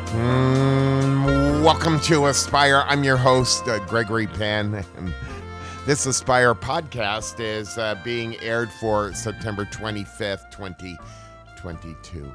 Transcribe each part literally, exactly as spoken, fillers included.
Mm, welcome to Aspire. I'm your host, uh, Gregory Penn. And this Aspire podcast is uh, being aired for September twenty-fifth, twenty twenty-two.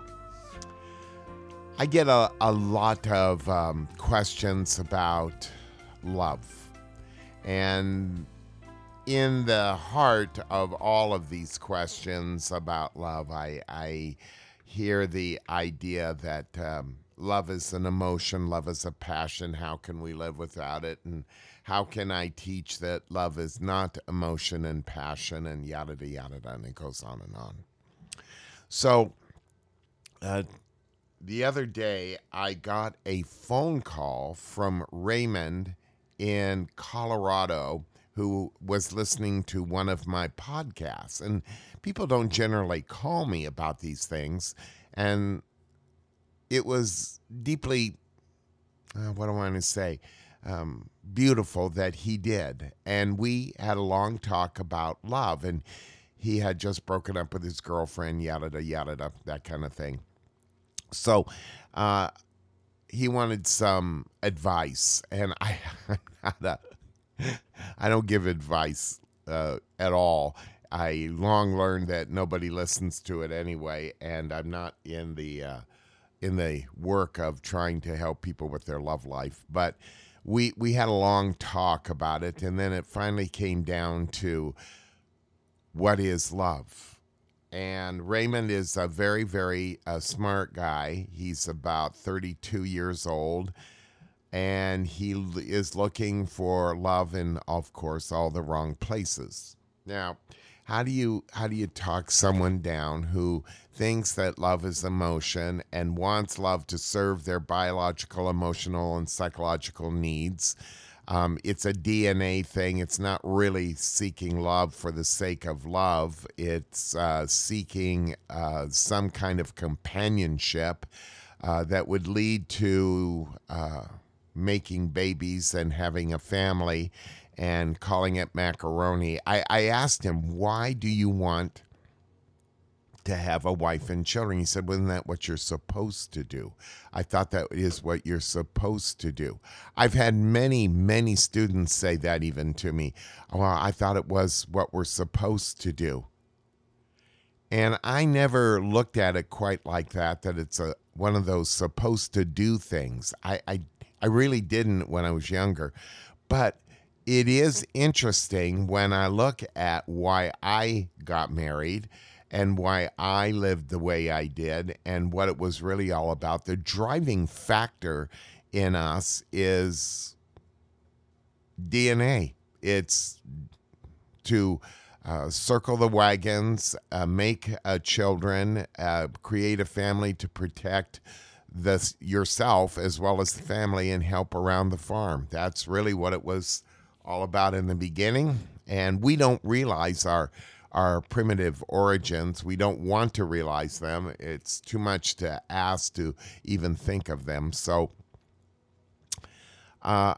I get a, a lot of um, questions about love. And in the heart of all of these questions about love, I, I hear the idea that um, love is an emotion, love is a passion. How can we live without it? And how can I teach that love is not emotion and passion and yada, yada, yada, and it goes on and on. So, uh, the other day, I got a phone call from Raymond in Colorado who was listening to one of my podcasts. And people don't generally call me about these things. And it was deeply, uh, what do I want to say, um, beautiful that he did. And we had a long talk about love. And he had just broken up with his girlfriend, yada, yada, yada, that kind of thing. So uh, he wanted some advice. And I, I don't give advice uh, at all. I long learned that nobody listens to it anyway, and I'm not in the uh, in the work of trying to help people with their love life. But we we had a long talk about it, and then it finally came down to what is love. And Raymond is a very, very uh, smart guy. He's about thirty-two years old. And he is looking for love in, of course, all the wrong places. Now, how do you how do you talk someone down who thinks that love is emotion and wants love to serve their biological, emotional, and psychological needs? Um, it's a D N A thing. It's not really seeking love for the sake of love. It's uh, seeking uh, some kind of companionship uh, that would lead to Uh, making babies and having a family and calling it macaroni. I, I asked him, why do you want to have a wife and children? He said, wasn't that what you're supposed to do? I thought that is what you're supposed to do. I've had many, many students say that even to me. Well, I thought it was what we're supposed to do. And I never looked at it quite like that, that it's a one of those supposed to do things. I, I I really didn't when I was younger. But it is interesting when I look at why I got married and why I lived the way I did and what it was really all about. The driving factor in us is D N A. It's to uh, circle the wagons, uh, make uh, children, uh, create a family to protect the yourself as well as the family and help around the farm. That's really what it was all about in the beginning. And we don't realize our our primitive origins. We don't want to realize them. It's too much to ask to even think of them. So uh,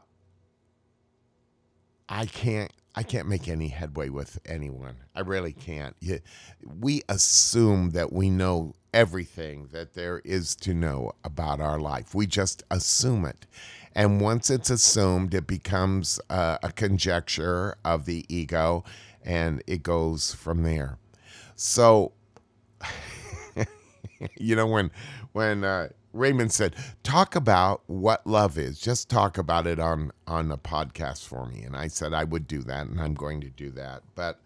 I can't I can't make any headway with anyone. I really can't. We assume that we know everything that there is to know about our life. We just assume it. And once it's assumed, it becomes uh, a conjecture of the ego, and it goes from there. So, you know, when when uh, Raymond said, talk about what love is, just talk about it on, on a podcast for me. And I said I would do that, and I'm going to do that. But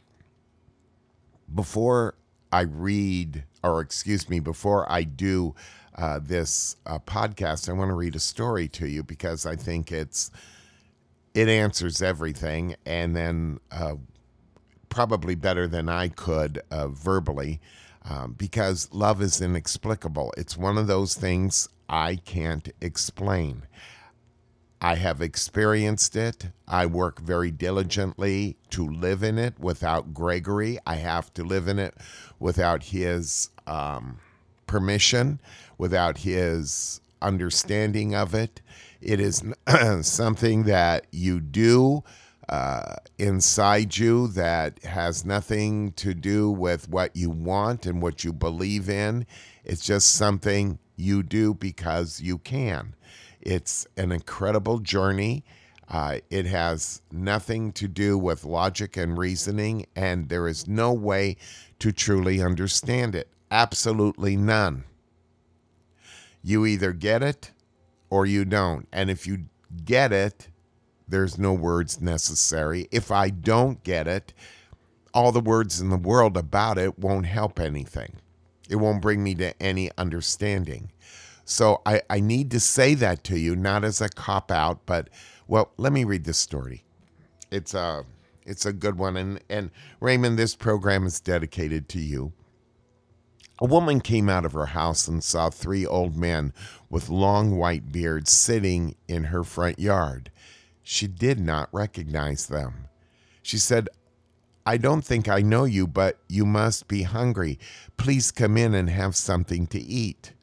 before I read, or excuse me, before I do uh, this uh, podcast, I want to read a story to you because I think it's it answers everything, and then uh, probably better than I could uh, verbally, um, because love is inexplicable. It's one of those things I can't explain. I have experienced it. I work very diligently to live in it without Gregory. I have to live in it without his um, permission, without his understanding of it. It is something that you do uh, inside you that has nothing to do with what you want and what you believe in. It's just something you do because you can. It's an incredible journey. Uh, it has nothing to do with logic and reasoning, and there is no way to truly understand it. Absolutely none. You either get it or you don't. And if you get it, there's no words necessary. If I don't get it, all the words in the world about it won't help anything. It won't bring me to any understanding. So I, I need to say that to you, not as a cop out, but, well, let me read this story. It's a, it's a good one. And, and Raymond, this program is dedicated to you. A woman came out of her house and saw three old men with long white beards sitting in her front yard. She did not recognize them. She said, "I don't think I know you, but you must be hungry. Please come in and have something to eat."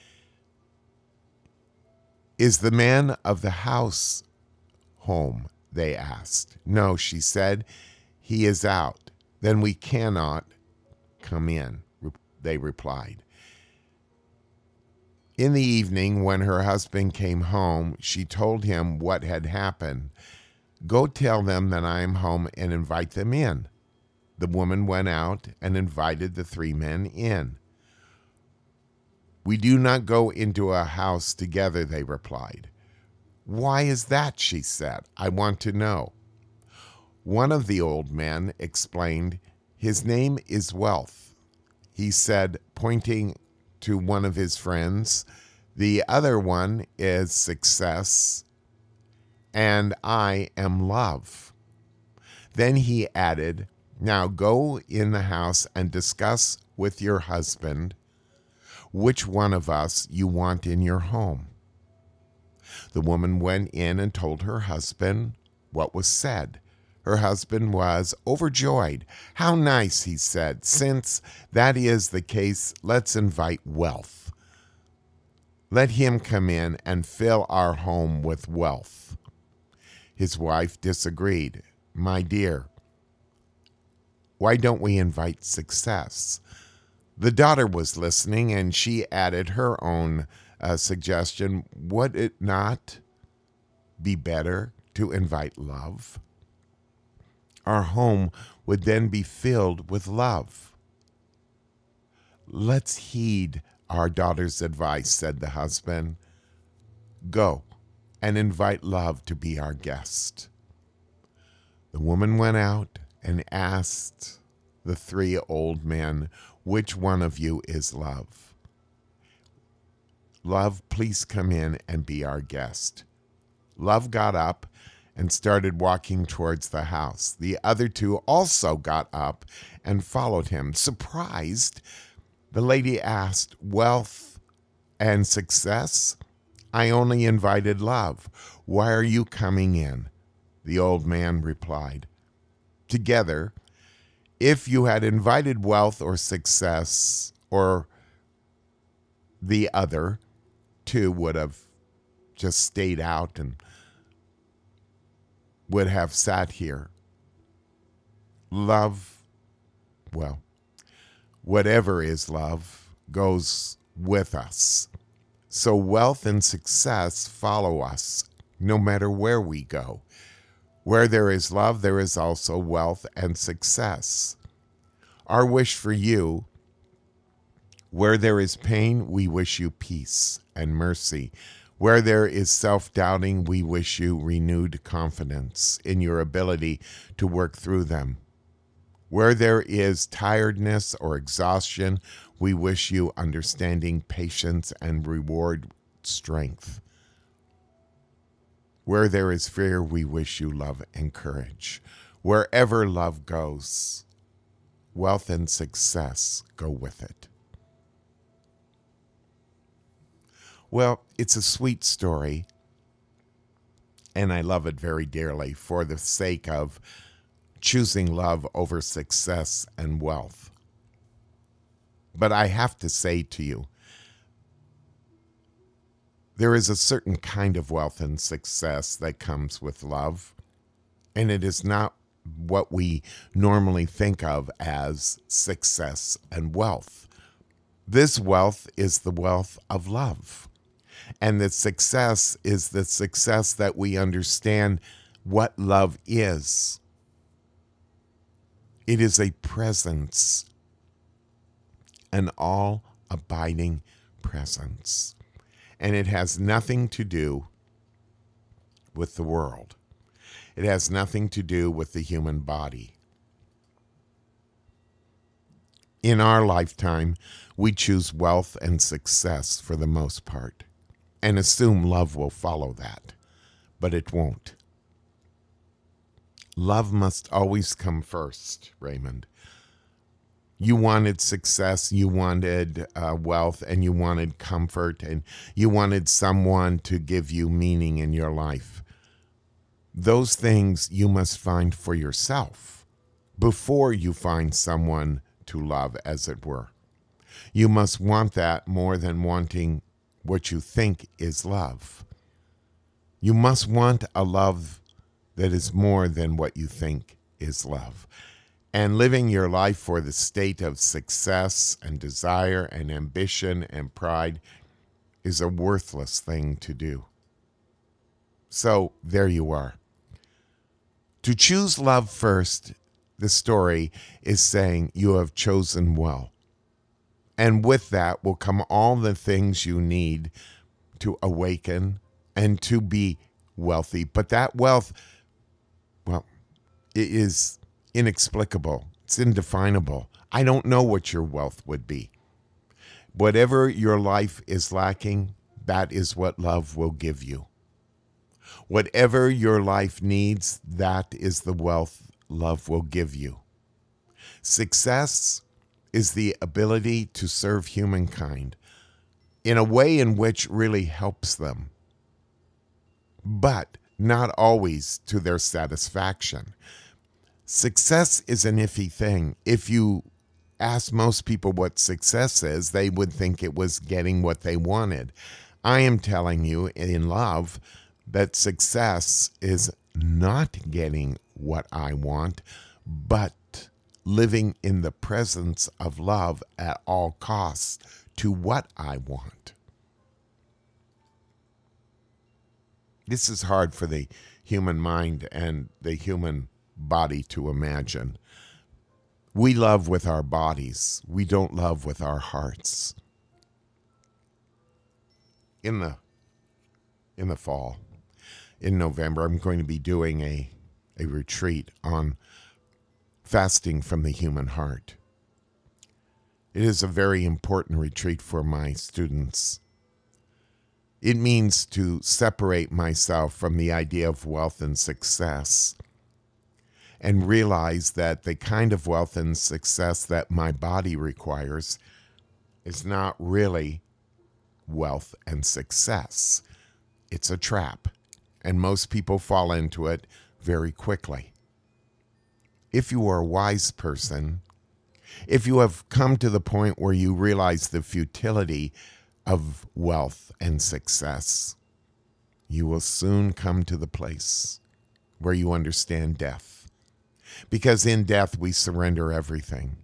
"Is the man of the house home?" they asked. "No," she said, "he is out." "Then we cannot come in," they replied. In the evening, when her husband came home, she told him what had happened. "Go tell them that I am home and invite them in." The woman went out and invited the three men in. "We do not go into a house together," they replied. "Why is that?" she said. "I want to know." One of the old men explained, "His name is Wealth." He said, pointing to one of his friends, "The other one is Success, and I am Love." Then he added, "Now go in the house and discuss with your husband which one of us you want in your home." The woman went in and told her husband what was said. Her husband was overjoyed. "How nice," he said. "Since that is the case, let's invite Wealth. Let him come in and fill our home with wealth." His wife disagreed. "My dear, why don't we invite Success?" The daughter was listening, and she added her own uh, suggestion. "Would it not be better to invite Love? Our home would then be filled with love." "Let's heed our daughter's advice," said the husband. "Go and invite Love to be our guest." The woman went out and asked the three old men, "Which one of you is Love? Love, please come in and be our guest." Love got up and started walking towards the house. The other two also got up and followed him. Surprised, the lady asked, "Wealth and Success? I only invited Love. Why are you coming in?" The old man replied, "Together, if you had invited Wealth or Success or the other two would have just stayed out and would have sat here. Love, well, whatever is love goes with us. So wealth and success follow us no matter where we go. Where there is love, there is also wealth and success. Our wish for you, where there is pain, we wish you peace and mercy. Where there is self-doubting, we wish you renewed confidence in your ability to work through them. Where there is tiredness or exhaustion, we wish you understanding, patience, and reward strength. Where there is fear, we wish you love and courage. Wherever love goes, wealth and success go with it. Well, it's a sweet story, and I love it very dearly for the sake of choosing love over success and wealth. But I have to say to you, there is a certain kind of wealth and success that comes with love, And it is not what we normally think of as success and wealth. This wealth is the wealth of love. And the success is the success that we understand what love is. It is a presence, an all-abiding presence. And it has nothing to do with the world. It has nothing to do with the human body. In our lifetime, we choose wealth and success for the most part and assume love will follow that, but it won't. Love must always come first, Raymond. You wanted success, you wanted uh, wealth, and you wanted comfort, and you wanted someone to give you meaning in your life. Those things you must find for yourself before you find someone to love, as it were. You must want that more than wanting what you think is love. You must want a love that is more than what you think is love. And living your life for the state of success and desire and ambition and pride is a worthless thing to do. So there you are. To choose love first, the story is saying you have chosen well. And with that will come all the things you need to awaken and to be wealthy. But that wealth, well, it is inexplicable. It's indefinable. I don't know what your wealth would be. Whatever your life is lacking, that is what love will give you. Whatever your life needs, that is the wealth love will give you. Success is the ability to serve humankind in a way in which really helps them, but not always to their satisfaction. Success is an iffy thing. If you ask most people what success is, they would think it was getting what they wanted. I am telling you in love that success is not getting what I want, but living in the presence of love at all costs to what I want. This is hard for the human mind and the human body to imagine. We love with our bodies. We don't love with our hearts. In the in the fall, in November, I'm going to be doing a, a retreat on fasting from the human heart. It is a very important retreat for my students. It means to separate myself from the idea of wealth and success and realize that the kind of wealth and success that my body requires is not really wealth and success. It's a trap, and most people fall into it very quickly. If you are a wise person, if you have come to the point where you realize the futility of wealth and success, you will soon come to the place where you understand death. Because in death, we surrender everything.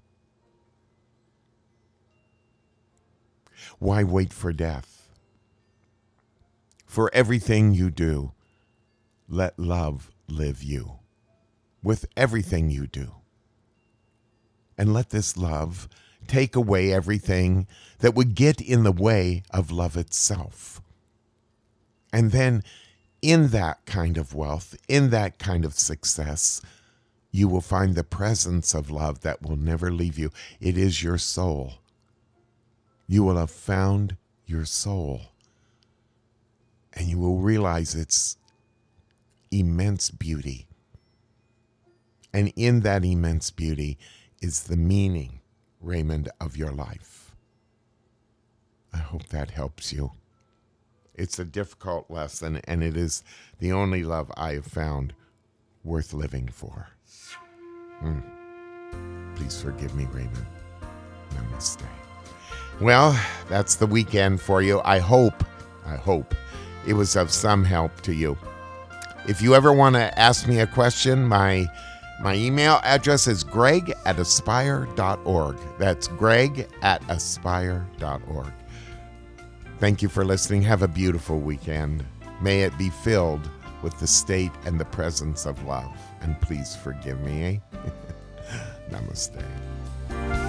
Why wait for death? For everything you do, let love live you with everything you do. And let this love take away everything that would get in the way of love itself. And then in that kind of wealth, in that kind of success, you will find the presence of love that will never leave you. It is your soul. You will have found your soul. And you will realize its immense beauty. And in that immense beauty is the meaning, Raymond, of your life. I hope that helps you. It's a difficult lesson, and it is the only love I have found worth living for. Mm. Please forgive me, Raymond. Namaste. Well, that's the weekend for you. I hope, I hope it was of some help to you. If you ever want to ask me a question, my my email address is greg at aspire dot org. That's greg at aspire dot org. Thank you for listening. Have a beautiful weekend. May it be filled with the state and the presence of love. And please forgive me. Eh? Namaste.